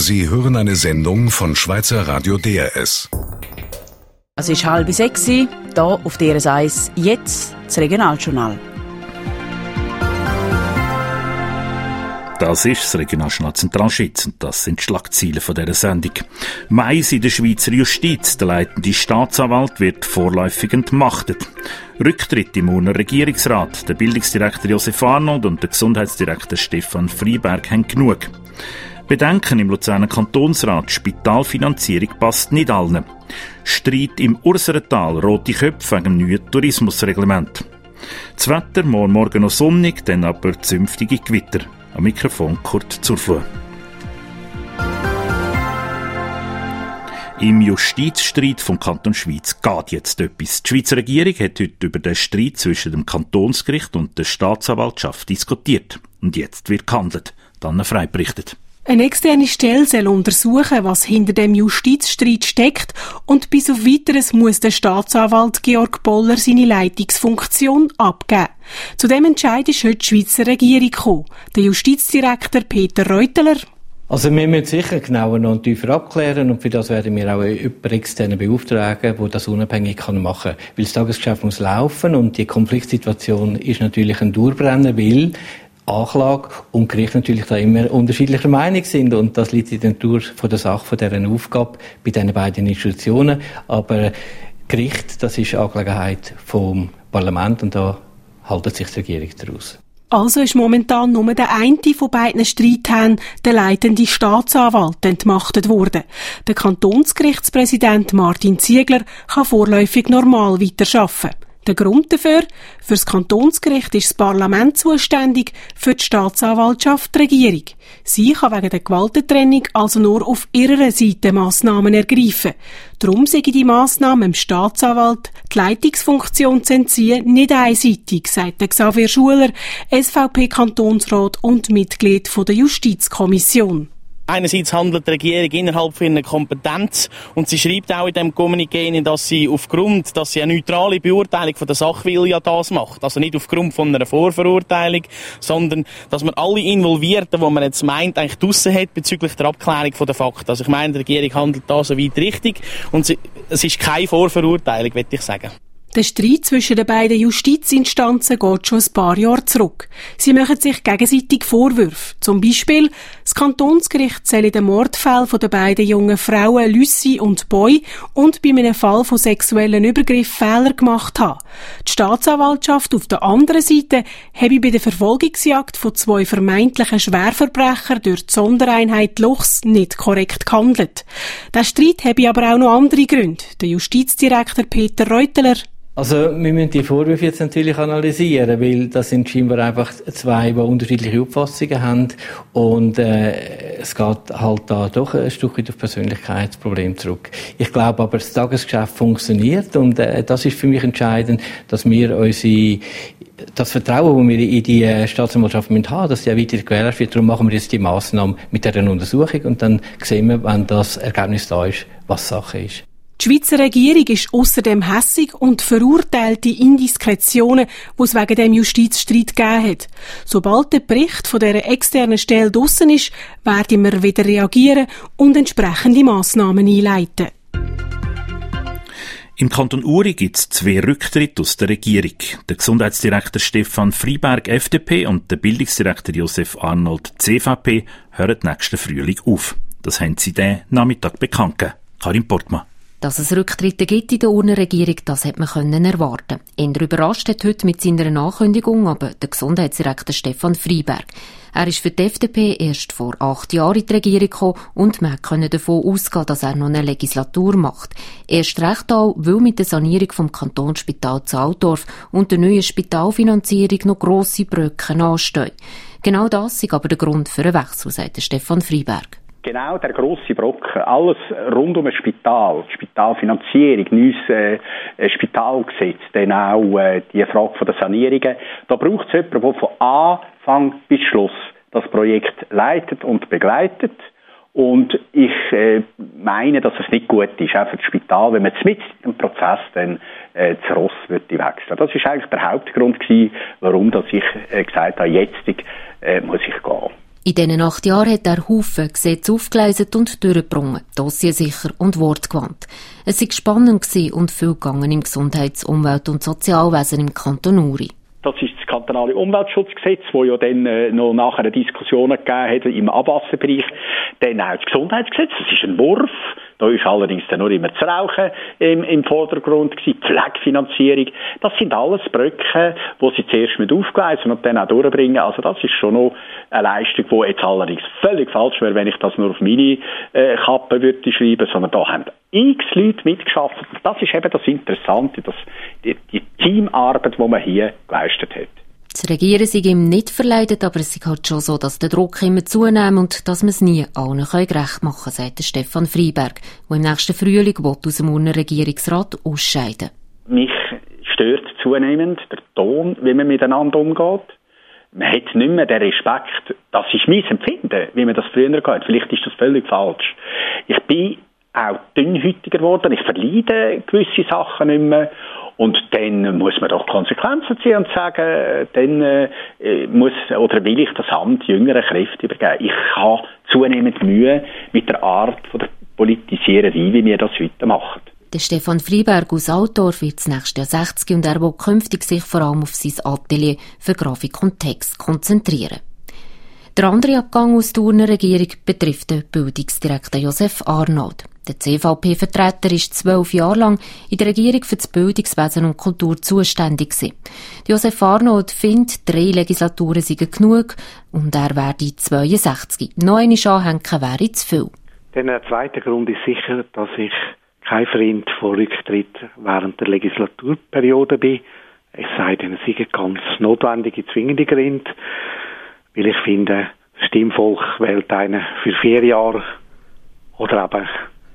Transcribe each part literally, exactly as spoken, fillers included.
Sie hören eine Sendung von Schweizer Radio D R S. Es ist halb sechs, hier auf D R S eins, jetzt das Regionaljournal. Das ist das Regionaljournal Zentralschweiz und das sind die Schlagzeilen von dieser Sendung. Mais in der Schweizer Justiz. Der leitende Staatsanwalt wird vorläufig entmachtet. Rücktritt im Urner Regierungsrat. Der Bildungsdirektor Josef Arnold und der Gesundheitsdirektor Stefan Freiberg haben genug. Bedenken im Luzerner Kantonsrat. Spitalfinanzierung passt nicht allen. Streit im Urserental. Rote Köpfe wegen dem neuen Tourismusreglement. Das Wetter morgen, morgen noch sonnig, dann aber zünftige Gewitter. Am Mikrofon Kurt Zurfluh. Im Justizstreit vom Kanton Schweiz geht jetzt etwas. Die Schweizer Regierung hat heute über den Streit zwischen dem Kantonsgericht und der Staatsanwaltschaft diskutiert. Und jetzt wird gehandelt. Dann Frei berichtet. Eine externe Stelle soll untersuchen, was hinter dem Justizstreit steckt, und bis auf Weiteres muss der Staatsanwalt Georg Boller seine Leitungsfunktion abgeben. Zu dem Entscheid ist heute die Schweizer Regierung gekommen. Der Justizdirektor Peter Reuteler. Also wir müssen sicher genauer noch tiefer abklären und für das werden wir auch jemanden externe beauftragen, der das unabhängig machen kann. Weil das Tagesgeschäft muss laufen und die Konfliktsituation ist natürlich ein Durchbrennen, weil Anklage und Gericht natürlich da immer unterschiedlicher Meinung sind, und das liegt in der Natur von der Sache, von dieser Aufgabe bei diesen beiden Institutionen. Aber Gericht, das ist Angelegenheit vom Parlament und da haltet sich die Regierung daraus. Also ist momentan nur der eine von beiden Streithähnen, der leitende Staatsanwalt, entmachtet worden. Der Kantonsgerichtspräsident Martin Ziegler kann vorläufig normal weiterarbeiten. Der Grund dafür? Für das Kantonsgericht ist das Parlament zuständig, für die Staatsanwaltschaft die Regierung. Sie kann wegen der Gewaltentrennung also nur auf ihrer Seite Massnahmen ergreifen. Darum sei die Massnahme dem Staatsanwalt, die Leitungsfunktion zu entziehen, nicht einseitig, sagt Xavier Schuler, S V P-Kantonsrat und Mitglied der Justizkommission. Einerseits handelt die Regierung innerhalb ihrer Kompetenz und sie schreibt auch in dem Kommuniqué, dass sie aufgrund, dass sie eine neutrale Beurteilung von der Sache will, ja das macht. Also nicht aufgrund von einer Vorverurteilung, sondern dass man alle Involvierten, die man jetzt meint, eigentlich draussen hat bezüglich der Abklärung von der Fakten. Also ich meine, die Regierung handelt da soweit richtig und sie, es ist keine Vorverurteilung, würde ich sagen. Der Streit zwischen den beiden Justizinstanzen geht schon ein paar Jahre zurück. Sie machen sich gegenseitig Vorwürfe. Zum Beispiel, das Kantonsgericht soll in den Mordfällen der beiden jungen Frauen Lucy und Boy und bei einem Fall von sexuellen Übergriffen Fehler gemacht haben. Die Staatsanwaltschaft auf der anderen Seite habe bei der Verfolgungsjagd von zwei vermeintlichen Schwerverbrechern durch die Sondereinheit Luchs nicht korrekt gehandelt. Der Streit habe aber auch noch andere Gründe. Der Justizdirektor Peter Reuteler. Also wir müssen die Vorwürfe jetzt natürlich analysieren, weil das sind scheinbar einfach zwei, die unterschiedliche Auffassungen haben, und äh, es geht halt da doch ein Stück weit auf Persönlichkeitsproblem zurück. Ich glaube aber, das Tagesgeschäft funktioniert, und äh, das ist für mich entscheidend, dass wir unsere das Vertrauen, das wir in die Staatsanwaltschaft haben müssen, dass die auch weiter gewährleistet wird. Darum machen wir jetzt die Massnahme mit dieser Untersuchung, und dann sehen wir, wenn das Ergebnis da ist, was Sache ist. Die Schweizer Regierung ist ausserdem hässig und verurteilt die Indiskretionen, die es wegen dem Justizstreit gegeben hat. Sobald der Bericht von dieser externen Stelle draussen ist, werden wir wieder reagieren und entsprechende Massnahmen einleiten. Im Kanton Uri gibt es zwei Rücktritte aus der Regierung. Der Gesundheitsdirektor Stefan Freiberg, F D P, und der Bildungsdirektor Josef Arnold, C V P, hören nächsten Frühling auf. Das haben sie diesen Nachmittag bekannt gegeben. Karin Portmann. Dass es Rücktritte gibt in der Urner Regierung, das hat man können erwarten. Eher überrascht hat heute mit seiner Ankündigung aber der Gesundheitsdirektor Stefan Freiberg. Er ist für die F D P erst vor acht Jahren in die Regierung gekommen und man konnte davon ausgehen, dass er noch eine Legislatur macht. Erst recht auch, weil mit der Sanierung vom Kantonsspital Zaudorf und der neuen Spitalfinanzierung noch grosse Brücken anstehen. Genau das ist aber der Grund für einen Wechsel, sagt Stefan Freiberg. Genau, der grosse Brocken, alles rund um ein Spital, Spitalfinanzierung, neues äh, Spitalgesetz, dann auch äh, die Frage von der Sanierungen. Da braucht es jemanden, der von Anfang bis Schluss das Projekt leitet und begleitet. Und ich äh, meine, dass es nicht gut ist, auch für das Spital, wenn man mitten im Prozess dann äh, das Ross würde wechseln. Das ist eigentlich der Hauptgrund gewesen, warum dass ich äh, gesagt habe, jetzt äh, muss ich gehen. In diesen acht Jahren hat er Haufen Gesetze aufgelesen und durchgebracht, dossiersicher und wortgewandt. Es war spannend und viel gegangen im Gesundheits-, Umwelt- und Sozialwesen im Kanton Uri. Das ist das kantonale Umweltschutzgesetz, das ja dann äh, noch nachher Diskussionen gegeben hat im Abwasserbereich. Dann auch das Gesundheitsgesetz, das ist ein Wurf. Da ist allerdings dann nur immer das Rauchen im, im Vordergrund gewesen, die Pflegefinanzierung. Das sind alles Brücken, die sie zuerst mit aufgleisen und dann auch durchbringen. Also das ist schon noch eine Leistung, die jetzt allerdings völlig falsch wäre, wenn ich das nur auf meine äh, Kappe würde schreiben, sondern da haben x Leute mitgeschafft. Das ist eben das Interessante, das, die, die Teamarbeit, die man hier geleistet hat. Das Regieren sei ihm nicht verleidet, aber es ist halt schon so, dass der Druck immer zunimmt und dass man es nie allen gerecht machen kann, sagt Stefan Freiberg, der im nächsten Frühling aus dem Urner Regierungsrat ausscheiden will. Mich stört zunehmend der Ton, wie man miteinander umgeht. Man hat nicht mehr den Respekt. Das ist mein Empfinden, wie man das früher geht. Vielleicht ist das völlig falsch. Ich bin auch dünnhütiger geworden. Ich verleide gewisse Sachen nicht mehr. Und dann muss man doch Konsequenzen ziehen und sagen, dann äh, muss oder will ich das Amt jüngeren Kräften übergeben. Ich habe zunehmend Mühe mit der Art von der Politisiererei, wie wir das heute machen. Der Stefan Freiberg aus Altdorf wird das nächste Jahr sechzig und er will künftig sich vor allem auf sein Atelier für Grafik und Text konzentrieren. Der andere Abgang aus der Urner Regierung betrifft den Bildungsdirektor Josef Arnold. Der C V P-Vertreter war zwölf Jahre lang in der Regierung für das Bildungswesen und Kultur zuständig gewesen. Josef Arnold findet, drei Legislaturen seien genug und er werde zweiundsechzig. Noch einmal anhängen wäre zu viel. Der zweite Grund ist sicher, dass ich kein Freund von Rücktritt während der Legislaturperiode bin. Es sei denn, es sind ganz notwendige, zwingende Gründe, weil ich finde, das Stimmvolk wählt einen für vier Jahre oder eben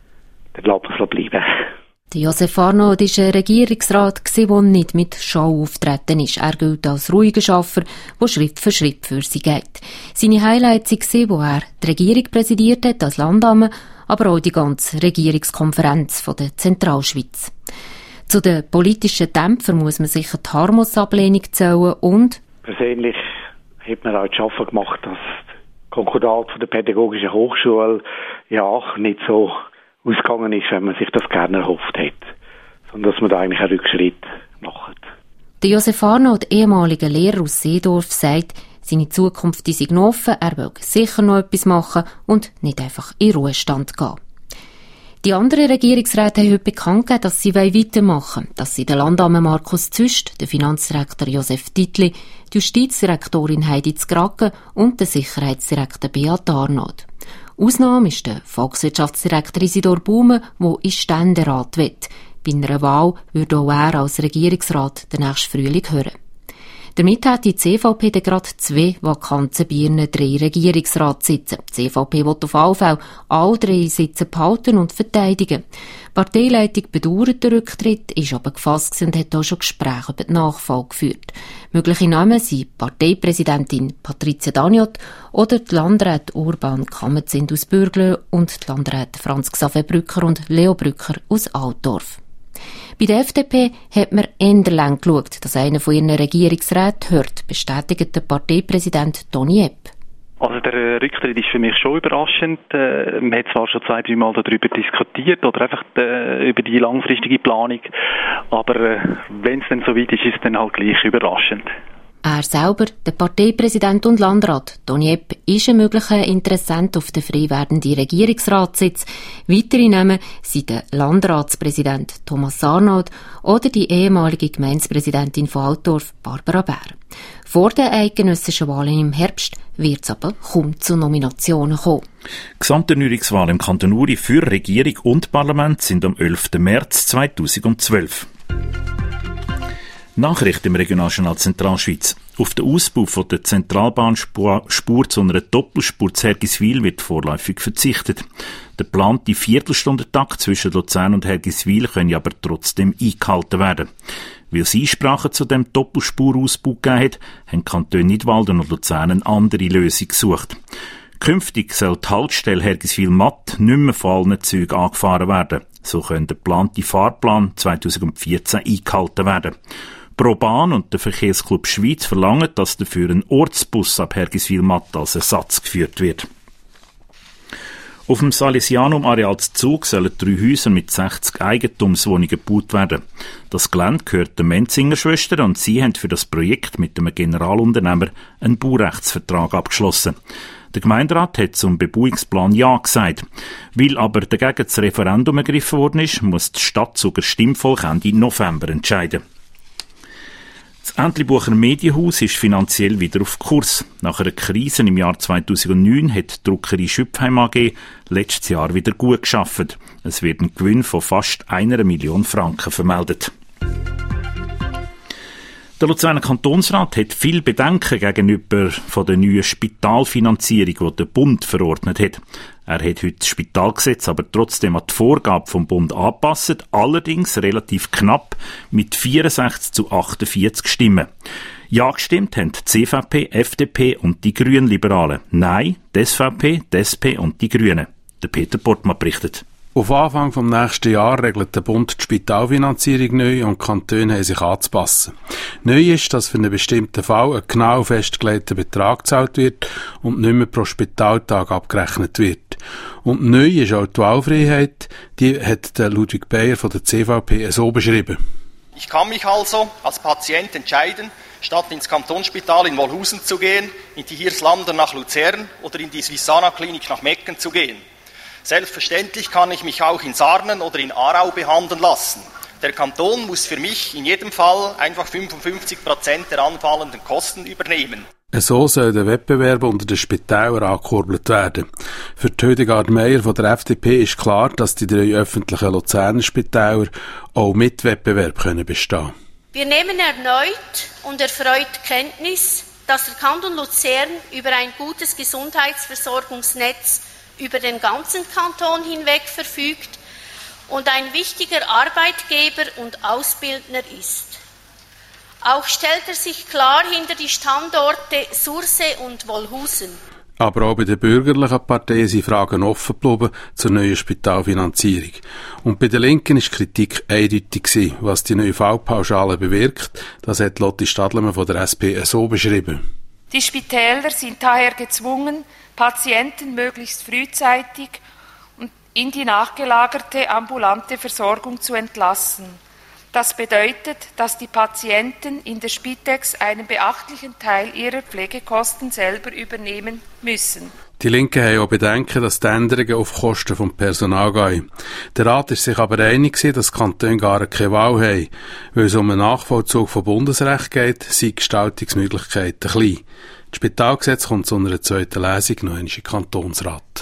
der Lappen bleiben. Der Josef Arnold war ein Regierungsrat, der nicht mit Schau auftreten ist. Er gilt als ruhiger Schaffer, der Schritt für Schritt für sie geht. Seine Highlights waren, wo er die Regierung präsidiert hat als Landamme, aber auch die ganze Regierungskonferenz von der Zentralschweiz. Zu den politischen Dämpfern muss man sicher die Harmos-Ablehnung zählen und persönlich hat man auch zu schaffen gemacht, dass das Konkordat von der Pädagogischen Hochschule ja nicht so ausgegangen ist, wenn man sich das gerne erhofft hat, sondern dass man da eigentlich einen Rückschritt macht. Der Josef Arnold, ehemaliger Lehrer aus Seedorf, sagt, seine Zukunft sei noch offen, er will sicher noch etwas machen und nicht einfach in Ruhestand gehen. Die anderen Regierungsräte haben heute bekannt gegeben, dass sie weitermachen wollen, dass sie den Landamme Markus Züst, den Finanzdirektor Josef Dietli, die Justizdirektorin Heidi Zgracken und den Sicherheitsdirektor Beat Arnold. Ausnahme ist der Volkswirtschaftsdirektor Isidor Baume, der in Ständerat will. Bei einer Wahl würde auch er als Regierungsrat den nächsten Frühling hören. Damit hat die C V P dann gerade zwei Vakanzen bei ihren drei Regierungsratssitzen. Die C V P will auf alle Fälle alle drei Sitze behalten und verteidigen. Die Parteileitung bedauert den Rücktritt, ist aber gefasst und hat auch schon Gespräche über die Nachfolge geführt. Mögliche Namen sind Parteipräsidentin Patricia Daniot oder die Landräte Urban Kammerzind aus Bürgle und die Landräte Franz Xaver Brücker und Leo Brücker aus Altdorf. Bei der F D P hat man eher lang geschaut, dass einer von ihren Regierungsräten hört, bestätigt der Parteipräsident Toni Epp. Also der Rücktritt ist für mich schon überraschend. Äh, man hat zwar schon zwei, drei Mal darüber diskutiert oder einfach äh, über die langfristige Planung, aber äh, wenn es dann so weit ist, ist es dann halt gleich überraschend. Er selber, der Parteipräsident und Landrat Toni Epp, ist ein möglicher Interessent auf den frei werdenden Regierungsratssitz. Weitere Namen sind der Landratspräsident Thomas Arnold oder die ehemalige Gemeindepräsidentin von Altdorf Barbara Bär. Vor den eidgenössischen Wahlen im Herbst wird es aber kaum zu Nominationen kommen. Gesamterneuerungswahlen im Kanton Uri für Regierung und Parlament sind am elften März zweitausendzwölf. Nachricht im Regionaljournal Zentralschweiz. Auf den Ausbau von der Zentralbahnspur zu einer Doppelspur zu Hergiswil wird vorläufig verzichtet. Der geplante Viertelstundentakt zwischen Luzern und Hergiswil können aber trotzdem eingehalten werden. Weil es Einsprachen zu dem Doppelspurausbau gegeben hat, haben Kantone Nidwalden und Luzern eine andere Lösung gesucht. Künftig soll die Haltestelle Hergiswil-Matt nicht mehr von allen Zügen angefahren werden. So könnte der geplante Fahrplan zweitausendvierzehn eingehalten werden. ProBahn und der Verkehrsclub Schweiz verlangen, dass dafür ein Ortsbus ab Hergiswil-Matt als Ersatz geführt wird. Auf dem Salesianum-Areal Zug sollen drei Häuser mit sechzig Eigentumswohnungen gebaut werden. Das Gelände gehört den Menzinger Schwestern und sie haben für das Projekt mit dem Generalunternehmer einen Baurechtsvertrag abgeschlossen. Der Gemeinderat hat zum Bebauungsplan Ja gesagt. Weil aber dagegen das Referendum ergriffen worden ist, muss die Stadt sogar Stimmvolk Ende November entscheiden. Das Entlebucher Medienhaus ist finanziell wieder auf Kurs. Nach einer Krise im Jahr zweitausendneun hat die Druckerei Schüpfheim A G letztes Jahr wieder gut gearbeitet. Es wird ein Gewinn von fast einer Million Franken vermeldet. Der Luzerner Kantonsrat hat viel Bedenken gegenüber von der neuen Spitalfinanzierung, die der Bund verordnet hat. Er hat heute das Spitalgesetz aber trotzdem an die Vorgabe vom Bund angepasst, allerdings relativ knapp mit vierundsechzig zu achtundvierzig Stimmen. Ja gestimmt haben die C V P, F D P und die Grünliberalen. Nein, die S V P, die S P und die Grünen. Der Peter Portmann berichtet. Auf Anfang vom nächsten Jahr regelt der Bund die Spitalfinanzierung neu und die Kantone haben sich anzupassen. Neu ist, dass für einen bestimmten Fall ein genau festgelegter Betrag gezahlt wird und nicht mehr pro Spitaltag abgerechnet wird. Und neu ist auch die Wahlfreiheit, die hat der Ludwig Beyer von der C V P so beschrieben. Ich kann mich also als Patient entscheiden, statt ins Kantonsspital in Wolhusen zu gehen, in die Hirslander nach Luzern oder in die Swissana-Klinik nach Mecken zu gehen. Selbstverständlich kann ich mich auch in Sarnen oder in Aarau behandeln lassen. Der Kanton muss für mich in jedem Fall einfach fünfundfünfzig Prozent der anfallenden Kosten übernehmen. So soll der Wettbewerb unter den Spitälern angekurbelt werden. Für Hildegard Meier von der F D P ist klar, dass die drei öffentlichen Luzerner Spitäler auch mit Wettbewerb können bestehen. Wir nehmen erneut und erfreut Kenntnis, dass der Kanton Luzern über ein gutes Gesundheitsversorgungsnetz über den ganzen Kanton hinweg verfügt und ein wichtiger Arbeitgeber und Ausbildner ist. Auch stellt er sich klar hinter die Standorte Sursee und Wolhusen. Aber auch bei den bürgerlichen Parteien sind Fragen offen geblieben zur neuen Spitalfinanzierung. Und bei den Linken war die Kritik eindeutig gewesen, was die neue Fallpauschale bewirkt. Das hat Lotti Stadlemann von der S P so beschrieben. Die Spitäler sind daher gezwungen, Patienten möglichst frühzeitig und in die nachgelagerte ambulante Versorgung zu entlassen. Das bedeutet, dass die Patienten in der Spitex einen beachtlichen Teil ihrer Pflegekosten selber übernehmen müssen. Die Linken haben auch Bedenken, dass die Änderungen auf Kosten des Personals gehen. Der Rat ist sich aber einig, dass die Kantone gar keine Wahl haben. Weil es um einen Nachvollzug von Bundesrecht geht, sind Gestaltungsmöglichkeiten klein. Das Spitalgesetz kommt zu einer zweiten Lesung noch in den Kantonsrat.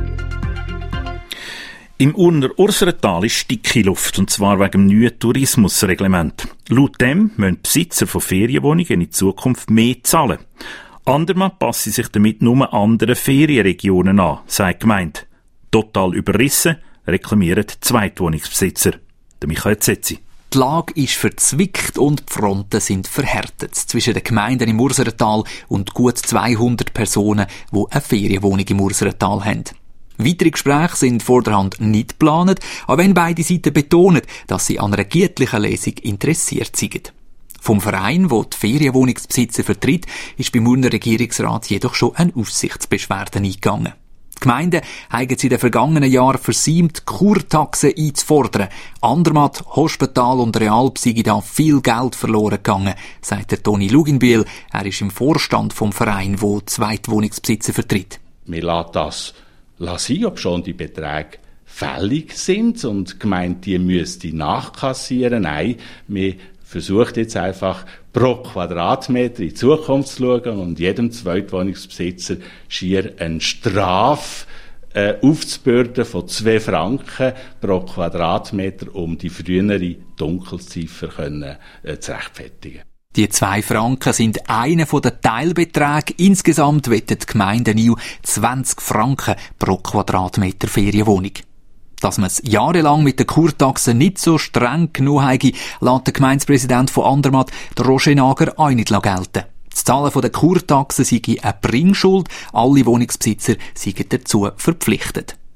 Im Urner Urserental ist dicke Luft, und zwar wegen dem neuen Tourismusreglement. Laut dem müssen Besitzer von Ferienwohnungen in Zukunft mehr zahlen. Andermal passen sich damit nur anderen Ferienregionen an, sagt die Gemeinde. Total überrissen reklamieren die Zweitwohnungsbesitzer. Der Michael Zetzi. Die Lage ist verzwickt und die Fronten sind verhärtet zwischen den Gemeinden im Urserental und gut zweihundert Personen, die eine Ferienwohnung im Urserental haben. Weitere Gespräche sind vorderhand nicht geplant, auch wenn beide Seiten betonen, dass sie an einer gütlichen Lesung interessiert sind. Vom Verein, der die Ferienwohnungsbesitzer vertritt, ist beim Urner Regierungsrat jedoch schon eine Aufsichtsbeschwerde eingegangen. Die Gemeinden haben sie in den vergangenen Jahren versäumt, Kurtaxen einzufordern. Andermatt, Hospital und Realp sind da viel Geld verloren gegangen, sagt der Toni Luginbühl. Er ist im Vorstand vom Verein, der Zweitwohnungsbesitzer vertritt. Wir lassen das sein, ob schon die Beträge fällig sind und die Gemeinde die müsste nachkassieren. Nein, wir versucht jetzt einfach pro Quadratmeter in die Zukunft zu schauen und jedem Zweitwohnungsbesitzer schier eine Strafe äh, aufzubürden von zwei Franken pro Quadratmeter, um die frühere Dunkelziffer können, äh, zu rechtfertigen. Die zwei Franken sind einer der Teilbeträge. Insgesamt wettet die Gemeinde Neu zwanzig Franken pro Quadratmeter Ferienwohnung. Dass man es jahrelang mit den Kurtaxen nicht so streng genug habe, lässt der Gemeindepräsident von Andermatt, der Roger Nager, auch nicht gelten. Das Zahlen der Kurtaxen sei eine Bringschuld, alle Wohnungsbesitzer seien dazu verpflichtet.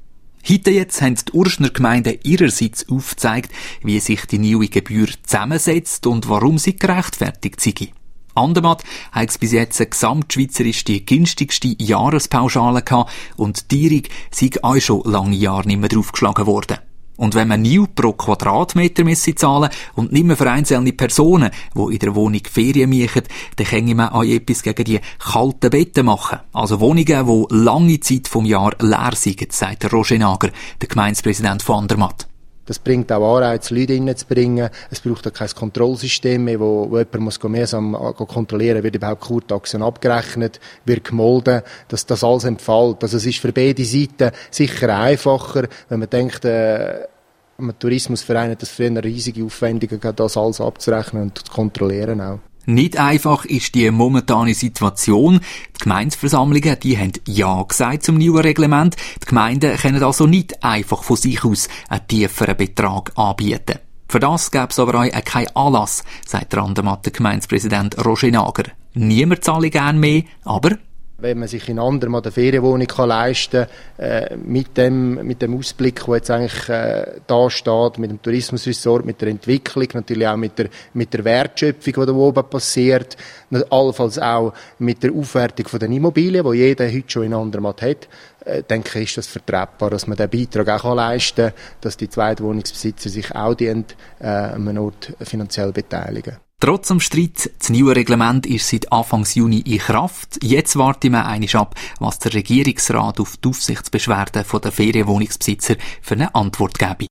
Heute jetzt haben die Urschner Gemeinden ihrerseits aufgezeigt, wie sich die neue Gebühr zusammensetzt und warum sie gerechtfertigt sei. Andermatt hat es bis jetzt gesamtschweizerisch die günstigste Jahrespauschale gehabt und die Tierung sei auch schon lange Jahre nicht mehr draufgeschlagen worden. Und wenn man Neu pro Quadratmeter müsse zahlen und nicht mehr für einzelne Personen, die in der Wohnung Ferien machen, dann kann man auch etwas gegen die kalten Betten machen. Also Wohnungen, die lange Zeit vom Jahr leer sind, sagt der Roger Nager, der Gemeindepräsident von Andermatt. Das bringt auch Anreiz, Leute reinzubringen. Es braucht auch kein Kontrollsystem mehr, wo, wo jemand muss mühsam kontrollieren, wird überhaupt Kurtaxen abgerechnet, wird gemolden, dass das alles entfällt. Also es ist für beide Seiten sicher einfacher, wenn man denkt, äh, am Tourismusverein hat das früher riesige Aufwendungen gehabt, das alles abzurechnen und zu kontrollieren auch. Nicht einfach ist die momentane Situation. Die Gemeindeversammlungen, die haben Ja gesagt zum neuen Reglement. Die Gemeinden können also nicht einfach von sich aus einen tieferen Betrag anbieten. Für das gäbe es aber auch keinen Anlass, sagt der Andermatter Gemeindepräsident Roger Nager. Niemand zahle gern mehr, aber wenn man sich in Andermatt eine Ferienwohnung kann leisten kann, äh, mit dem, mit dem Ausblick, der jetzt eigentlich äh, da steht, mit dem Tourismusresort, mit der Entwicklung, natürlich auch mit der, mit der Wertschöpfung, die da oben passiert, allenfalls auch mit der Aufwertung von den Immobilien, die jeder heute schon in Andermatt hat, äh, denke ich, ist das vertretbar, dass man den Beitrag auch kann leisten kann, dass die Zweitwohnungsbesitzer sich auch die, äh, an einem Ort finanziell beteiligen. Trotz dem Streit, das neue Reglement ist seit Anfang Juni in Kraft. Jetzt warten wir einmal ab, was der Regierungsrat auf die Aufsichtsbeschwerden der Ferienwohnungsbesitzer für eine Antwort gebe.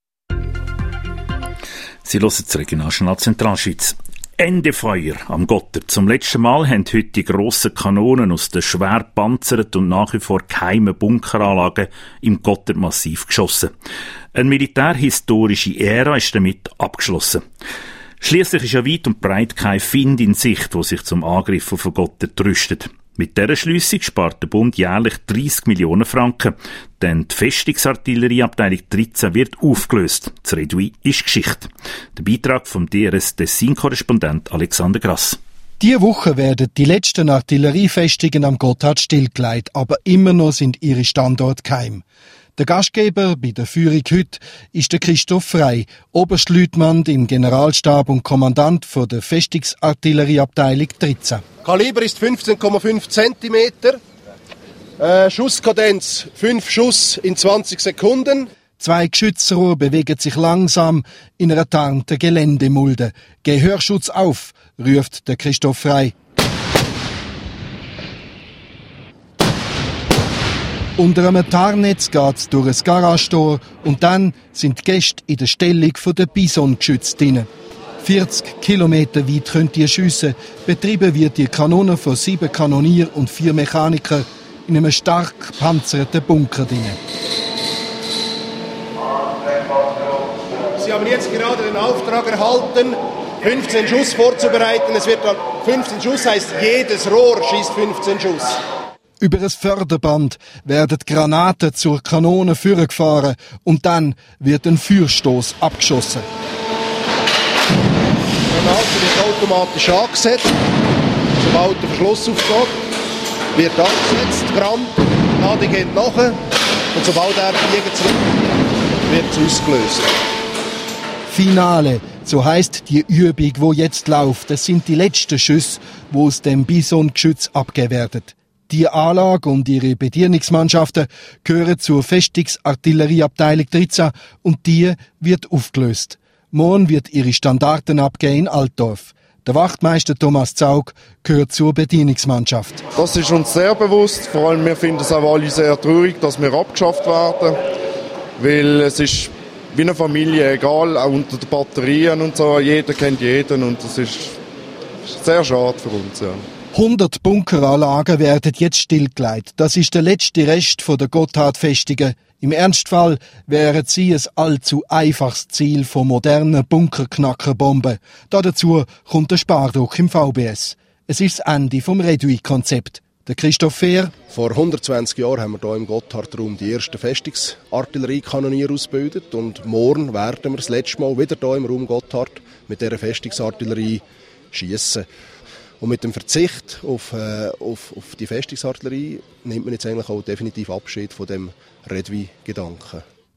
Sie hören das Regionaljournal Zentralschweiz. Endefeuer am Gotthard. Zum letzten Mal haben heute die grossen Kanonen aus den schwer gepanzerten und nach wie vor geheimen Bunkeranlagen im Gotthard-Massiv geschossen. Eine militärhistorische Ära ist damit abgeschlossen. Schliesslich ist ja weit und breit kein Find in Sicht, wo sich zum Angriff auf Gotthard rüstet. Mit dieser Schliessung spart der Bund jährlich dreissig Millionen Franken, denn die Festungsartillerieabteilung dreizehn wird aufgelöst. Das Redui ist Geschichte. Der Beitrag vom D R S Tessin-Korrespondent Alexander Grass. Diese Woche werden die letzten Artilleriefestungen am Gotthard stillgelegt, aber immer noch sind ihre Standorte geheim. Der Gastgeber bei der Führung heute ist der Christoph Frey, Oberstleutnant im Generalstab und Kommandant von der Festungsartillerieabteilung dreizehn. Kaliber ist fünfzehn Komma fünf Zentimeter, äh, Schusskadenz fünf Schuss in zwanzig Sekunden. Zwei Geschützrohre bewegen sich langsam in einer tarnten Geländemulde. Gehörschutz auf, ruft der Christoph Frey. Unter einem Tarnnetz geht's durch ein Garagetor und dann sind die Gäste in der Stellung der Bison-Geschütze drin. vierzig Kilometer weit könnt ihr schiessen. Betrieben wird die Kanone von sieben Kanonier und vier Mechanikern in einem stark gepanzerten Bunker drin. Sie haben jetzt gerade den Auftrag erhalten, fünfzehn Schuss vorzubereiten. Es wird dann fünfzehn Schuss heißt, jedes Rohr schießt fünfzehn Schuss. Über ein Förderband werden Granaten zur Kanone vorgefahren und dann wird ein Feuerstoß abgeschossen. Die Granate wird automatisch angesetzt. Sobald der Verschluss aufgeht, wird angesetzt, gerammt, die Ladung geht nachher und sobald er die Jäger zurück wird es ausgelöst. Finale, so heisst die Übung, wo jetzt läuft. Das sind die letzten Schüsse, die aus dem Bison-Geschütz abgegeben werden. Die Anlage und ihre Bedienungsmannschaften gehören zur Festungsartillerieabteilung dreizehn und die wird aufgelöst. Morgen wird ihre Standarten abgeben in Altdorf. Der Wachtmeister Thomas Zaug gehört zur Bedienungsmannschaft. Das ist uns sehr bewusst. Vor allem wir finden es auch alle sehr traurig, dass wir abgeschafft werden. Weil es ist wie eine Familie, egal, auch unter den Batterien und so. Jeder kennt jeden und das ist sehr schade für uns. Ja. hundert Bunkeranlagen werden jetzt stillgelegt. Das ist der letzte Rest der Gotthard-Festungen. Im Ernstfall wären sie ein allzu einfaches Ziel von modernen Bunkerknackerbomben. Dazu kommt der Spardruck im V B S. Es ist das Ende vom Redui-Konzept. Der Christoph Fehr. Vor hundertzwanzig Jahren haben wir hier im Gotthard-Raum die ersten Festungsartilleriekanonier ausgebildet und morgen werden wir das letzte Mal wieder hier im Raum Gotthard mit dieser Festungsartillerie schiessen. Und mit dem Verzicht auf, äh, auf, auf die Festungsartillerie nimmt man jetzt eigentlich auch definitiv Abschied von dem Redui-Gedanken.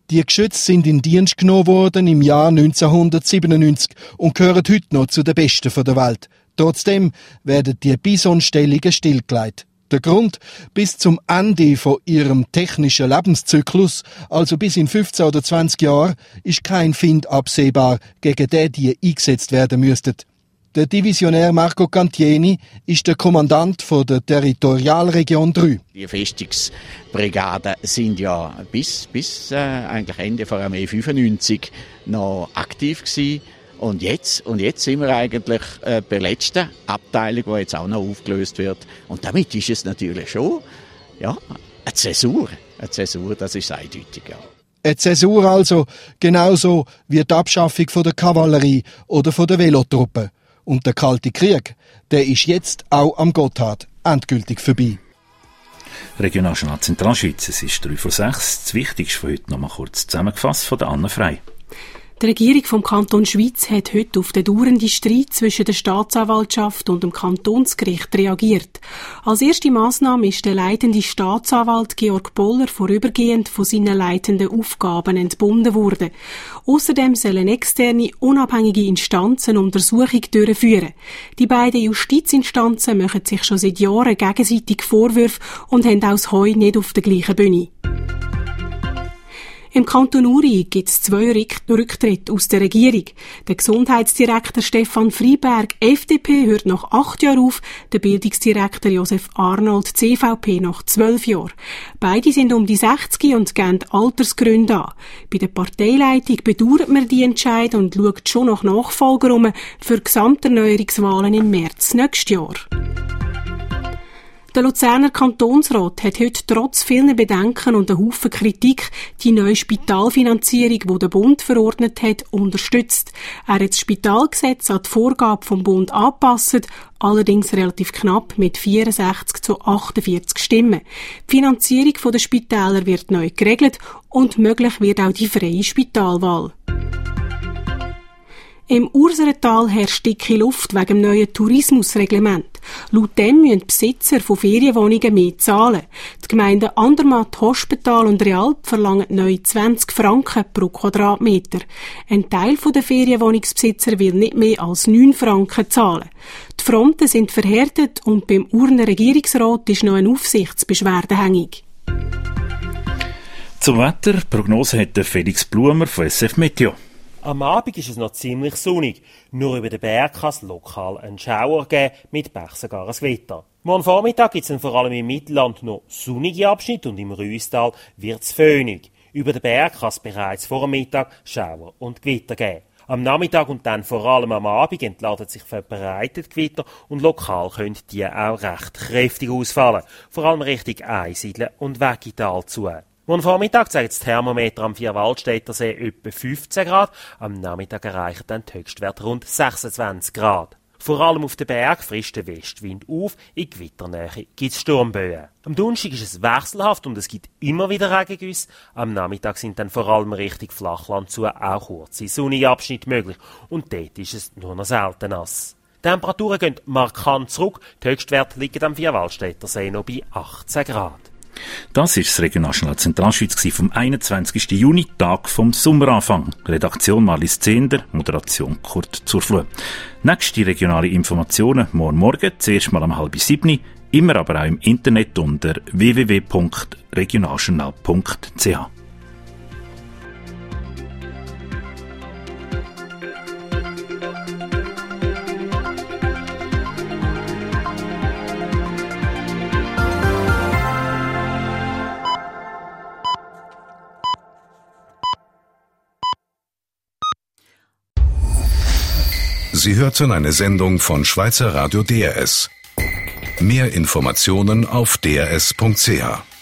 Die Geschütze sind in Dienst genommen worden im Jahr neunzehnhundertsiebenundneunzig und gehören heute noch zu den besten der Welt. Trotzdem werden die Bison-Stellungen stillgelegt. Der Grund: bis zum Ende von ihrem technischen Lebenszyklus, also bis in fünfzehn oder zwanzig Jahren, ist kein Find absehbar, gegen den die eingesetzt werden müssten. Der Divisionär Marco Cantieni ist der Kommandant von der Territorialregion drei. Die Festungsbrigaden sind ja bis, bis äh, eigentlich Ende der Armee fünfundneunzig noch aktiv gewesen. Und jetzt, und jetzt sind wir eigentlich äh, bei der letzten Abteilung, die jetzt auch noch aufgelöst wird. Und damit ist es natürlich schon ja, eine Zäsur. Eine Zäsur, das ist eindeutig, ja. Eine Zäsur also, genauso wie die Abschaffung von der Kavallerie oder von der Velotruppe. Und der Kalte Krieg, der ist jetzt auch am Gotthard endgültig vorbei. Regionaljournal Zentralschweiz, es ist drei vor sechs. Das Wichtigste von heute noch mal kurz zusammengefasst von der Anne Frey. Die Regierung vom Kanton Schwyz hat heute auf den dauernden Streit zwischen der Staatsanwaltschaft und dem Kantonsgericht reagiert. Als erste Massnahme ist der leitende Staatsanwalt Georg Boller vorübergehend von seinen leitenden Aufgaben entbunden worden. Außerdem sollen externe, unabhängige Instanzen Untersuchung durchführen. Die beiden Justizinstanzen machen sich schon seit Jahren gegenseitig Vorwürfe und haben auch das Heu nicht auf der gleichen Bühne. Im Kanton Uri gibt es zwei Rücktritte aus der Regierung. Der Gesundheitsdirektor Stefan Freiberg, F D P, hört nach acht Jahren auf, der Bildungsdirektor Josef Arnold, C V P, nach zwölf Jahren. Beide sind um die sechzig und geben Altersgründe an. Bei der Parteileitung bedauert man die Entscheidung und schaut schon nach Nachfolger um für Gesamterneuerungswahlen im März nächstes Jahr. Der Luzerner Kantonsrat hat heute trotz vielen Bedenken und einer Haufen Kritik die neue Spitalfinanzierung, die der Bund verordnet hat, unterstützt. Er hat das Spitalgesetz an die Vorgabe vom Bund angepasst, allerdings relativ knapp mit vierundsechzig zu achtundvierzig Stimmen. Die Finanzierung der Spitäler wird neu geregelt und möglich wird auch die freie Spitalwahl. Im Urserental herrscht dicke Luft wegen dem neuen Tourismusreglement. Laut dem müssen Besitzer von Ferienwohnungen mehr zahlen. Die Gemeinden Andermatt, Hospital und Realp verlangen neu zwanzig Franken pro Quadratmeter. Ein Teil der Ferienwohnungsbesitzer will nicht mehr als neun Franken zahlen. Die Fronten sind verhärtet und beim Urner Regierungsrat ist noch eine Aufsichtsbeschwerde hängig. Zum Wetter, Prognose hat der Felix Blumer von S F Meteo. Am Abend ist es noch ziemlich sonnig. Nur über den Berg kann es lokal einen Schauer geben, mit Pech sogar ein Gewitter. Morgen Vormittag gibt es vor allem im Mittelland noch sonnige Abschnitte und im Rüistal wird es föhnig. Über den Berg kann es bereits vor dem Mittag Schauer und Gewitter geben. Am Nachmittag und dann vor allem am Abend entladen sich verbreitet Gewitter und lokal können die auch recht kräftig ausfallen. Vor allem Richtung Einsiedeln und Weggital zu. Morgen Vormittag zeigt das Thermometer am Vierwaldstätter See etwa fünfzehn Grad, am Nachmittag erreichen dann die Höchstwerte rund sechsundzwanzig Grad. Vor allem auf den Berg frischt der Westwind auf, in Gewitternähe gibt es Sturmböen. Am Donnerstag ist es wechselhaft und es gibt immer wieder Regengüsse. Am Nachmittag sind dann vor allem Richtung Flachland zu auch kurze sonnige Abschnitte möglich und dort ist es nur noch selten nass. Die Temperaturen gehen markant zurück, die Höchstwerte liegen am Vierwaldstätter See noch bei achtzehn Grad. Das ist das Regionaljournal Zentralschweiz vom einundzwanzigsten Juni, Tag vom Sommeranfang. Redaktion Marlies Zehnder, Moderation Kurt Zurfluh. Nächste regionale Informationen morgen Morgen, zuerst mal um halb sieben, immer aber auch im Internet unter w w w punkt regionaljournal punkt c h. Sie hörten eine Sendung von Schweizer Radio D R S. Mehr Informationen auf d r s punkt c h.